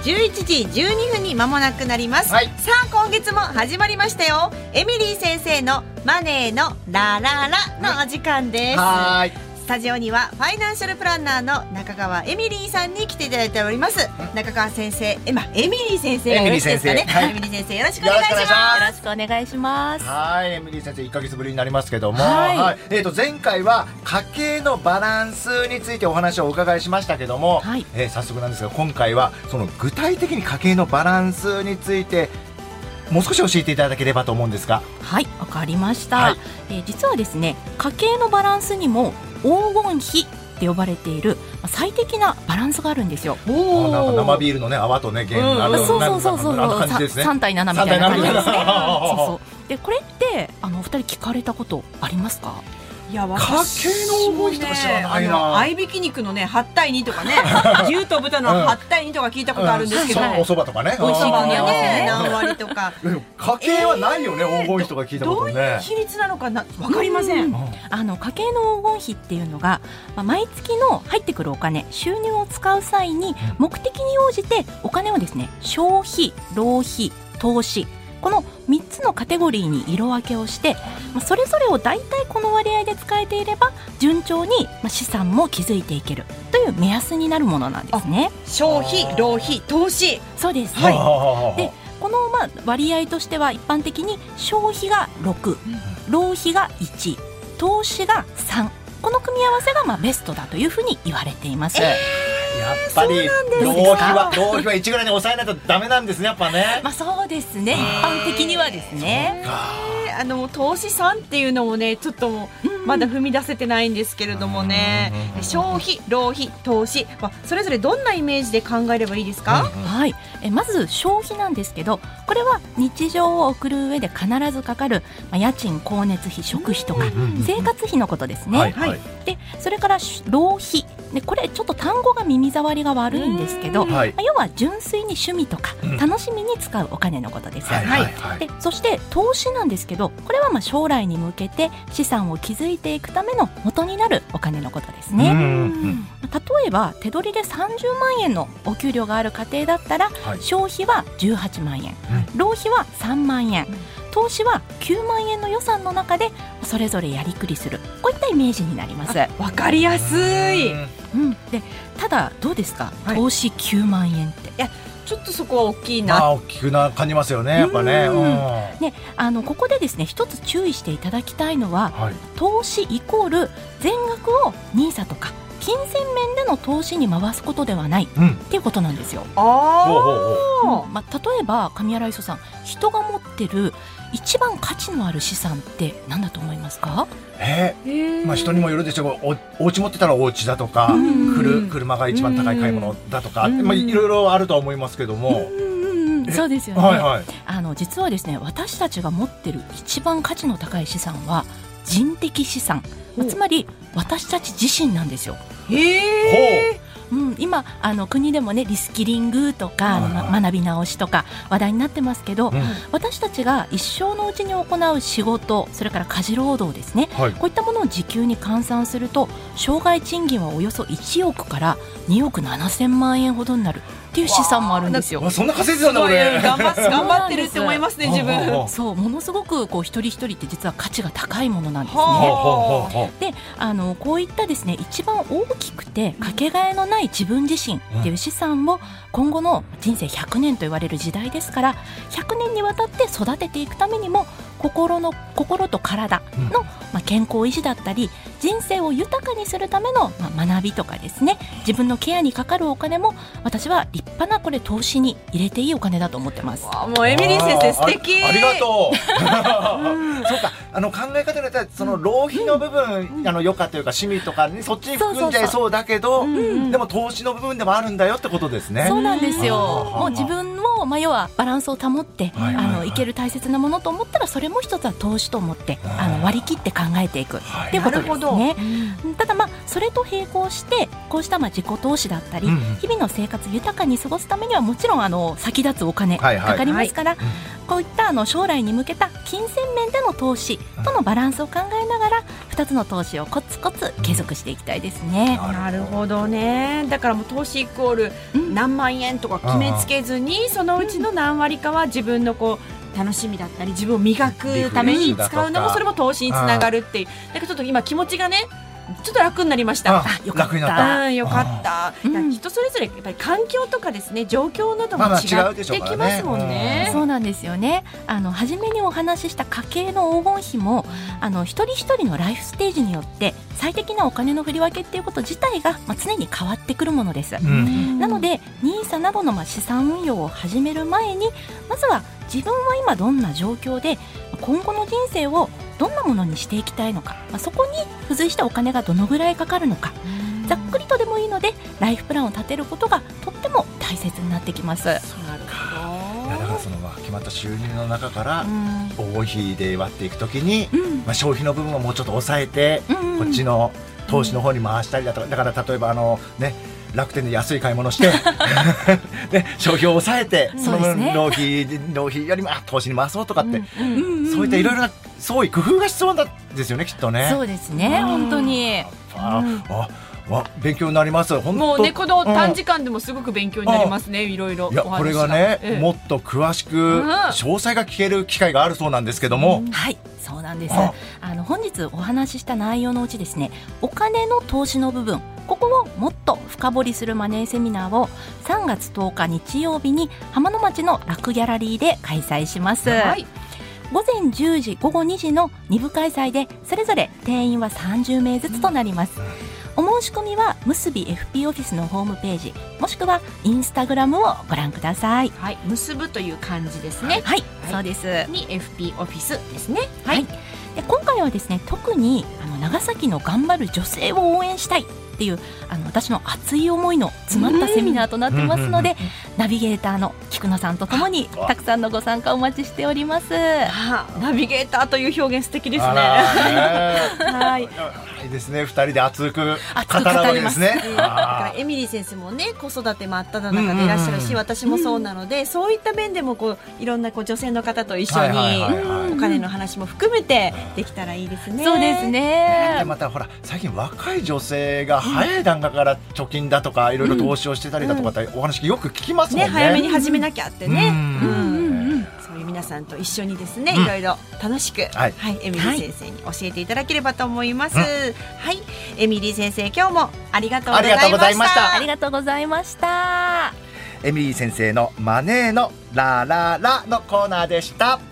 11時12分に間もなくなります、はい、さあ今月も始まりましたよ。エミリー先生のマネーのラララのお時間です。はい、スタジオにはファイナンシャルプランナーの中川エミリーさんに来ていただいております。中川先生、エミリー先生がよろしいですかね。エミリー先生、よろしくお願いします。よろしくお願いします。 はい、エミリー先生1ヶ月ぶりになりますけども、はい、前回は家計のバランスについてお話をお伺いしましたけども、はい、早速なんですが今回はその具体的に家計のバランスについてもう少し教えていただければと思うんですが。 はい、わかりました。はい、実はですね、家計のバランスにも黄金比って呼ばれている最適なバランスがあるんですよ。 なんか生ビールのね、泡とね、 そう感じですね。3対7みたいな感じですね。そうで、これってお二人聞かれたことありますか？ いや、 家計の黄金比とか知らないな。 合いびき肉のね8対2とかね牛と豚の8対2とか聞いたことあるんですけど、 お蕎麦とかね、 美味しい組み合わせね、何割とか家計はないよね、黄金比とか聞いたことね。 どういう比率なのかな、分かりません。 家計の黄金比っていうのが、毎月の入ってくるお金、収入を使う際に目的に応じてお金をですね、消費、浪費、投資、この3つのカテゴリーに色分けをして、それぞれを大体この割合で使えていれば順調に資産も築いていけるという目安になるものなんですね。 消費、浪費、投資。そうです、 はい、でこの割合としては一般的に消費が6、浪費が1、投資が3、この組み合わせがベストだというふうに言われています。 やっぱり浪費は1ぐらいに抑えないとダメなんですね、やっぱね。 そうですね、一般的にはですね。 投資3っていうのもね、ちょっとまだ踏み出せてないんですけれどもね、消費、浪費、投資、それぞれどんなイメージで考えればいいですか？ はい、まず消費なんですけど、これは日常を送る上で必ずかかる、家賃、光熱費、食費とか生活費のことですね。はいはい、でそれから浪費で、これちょっと単語が耳障りが悪いんですけど、要は純粋に趣味とか楽しみに使うお金のことです。でそして投資なんですけど、これは将来に向けて資産を築いていくための元になるお金のことですね。例えば手取りで30万円のお給料がある家庭だったら、消費は18万円、浪費は3万円、投資は9万円の予算の中でそれぞれやりくりする、こういったイメージになります。 わかりやすい。 でただどうですか、投資9万円って。 いや、ちょっとそこは大きいな、 大きくな感じますよね、やっぱね。 ここでですね、一つ注意していただきたいのは、投資イコール全額を NISA とか金銭面での投資に回すことではないっていうことなんですよ。例えば上新磯さん、人が持ってる一番価値のある資産って何だと思いますか？ 人にもよるでしょう。お家持ってたらお家だとか、車が一番高い買い物だとか、いろいろあるとは思いますけども。 そうですよね。実はですね、私たちが持ってる一番価値の高い資産は人的資産、つまり私たち自身なんですよ。今国でもね、リスキリングとか、学び直しとか話題になってますけど、私たちが一生のうちに行う仕事、それから家事労働ですね、こういったものを時給に換算すると生涯賃金はおよそ1億から2億7000万円ほどになるっていう資産もあるんですよ。 そんな稼いでたんだ俺。 頑張ってるって思いますね、自分。 そう、ものすごく一人一人って実は価値が高いものなんですね。でこういったですね、一番大きくてかけがえのない自分自身っていう資産を今後の人生100年と言われる時代ですから、100年にわたって育てていくためにも心と体の健康維持だったり、人生を豊かにするための学びとかですね、自分のケアにかかるお金も私は立派な投資に入れていいお金だと思ってます。 もうエミリー先生素敵。 ありがとう。そうか、考え方によってはその浪費の部分、余暇というか趣味とかにそっちに含んじゃいそうだけど、でも投資の部分でもあるんだよってことですね。 そうなんですよ。もう自分も要はバランスを保っていける大切なものと思ったら、それも一つは投資と思って割り切って考えていくっていうことですね。ただそれと並行してこうした自己投資だったり、日々の生活豊かに過ごすためにはもちろん先立つお金かかりますから、 こういった将来に向けた金銭面での投資とのバランスを考えながら2つの投資をコツコツ継続していきたいですね。 なるほどね。だからもう投資イコール何万円とか決めつけずに、そのうちの何割かは自分の楽しみだったり自分を磨くために使うのもそれも投資につながるっていう。だからちょっと今気持ちがねちょっと楽になりました。 よかった、 よかった。人それぞれやっぱり環境とかですね、状況なども違ってきますもんね。 そうなんですよね。初めにお話しした家計の黄金比も一人一人のライフステージによって最適なお金の振り分けっていうこと自体が常に変わってくるものです。なので NISA などの資産運用を始める前にまずは自分は今どんな状況で今後の人生をどんなものにしていきたいのか、そこに付随したお金がどのぐらいかかるのか、ざっくりとでもいいのでライフプランを立てることがとっても大切になってきます。 なるほど。だからその決まった収入の中から黄金比で割っていくときに、消費の部分をもうちょっと抑えて、こっちの投資の方に回したりだとか、だから例えば楽天で安い買い物してで消費を抑えてその分浪費よりも投資に回そうとかって、そういったいろいろな創意工夫が必要なんですよね、きっとね。 そうですね、本当に。 勉強になります。 もうね、この短時間でもすごく勉強になりますね。いろいろ。 いや、これがね、もっと詳しく詳細が聞ける機会があるそうなんですけども。 はい、そうなんです。本日お話しした内容のうちですね、お金の投資の部分、ここをもっと深掘りするマネーセミナーを3月10日日曜日に浜野町の楽ギャラリーで開催します。午前10時午後2時の2部開催でそれぞれ定員は30名ずつとなります。お申し込みはむすび FP オフィスのホームページもしくはインスタグラムをご覧ください。 結ぶという漢字ですね。 はい、そうです。 に FP オフィスですね。 で今回はですね、特に長崎の頑張る女性を応援したいっていう私の熱い思いの詰まったセミナーとなってますので、ナビゲーターの菊野さんとともにたくさんのご参加お待ちしております。 ナビゲーターという表現素敵ですね。 いいですね、2人で熱く語るわけですね。 エミリー先生もね、子育て真っ只中でいらっしゃるし、私もそうなので、そういった面でもいろんな女性の方と一緒にお金の話も含めてできたらいいですね。 そうですね。 またほら、最近若い女性が早い段階から貯金だとかいろいろ投資をしてたりだとかってお話よく聞きますもんね。 早めに始めなきゃってね。そういう皆さんと一緒にですね、いろいろ楽しく、エミリー先生に教えていただければと思います。エミリー先生、今日もありがとうございました。 ありがとうございました。 エミリー先生のマネーのラララのコーナーでした。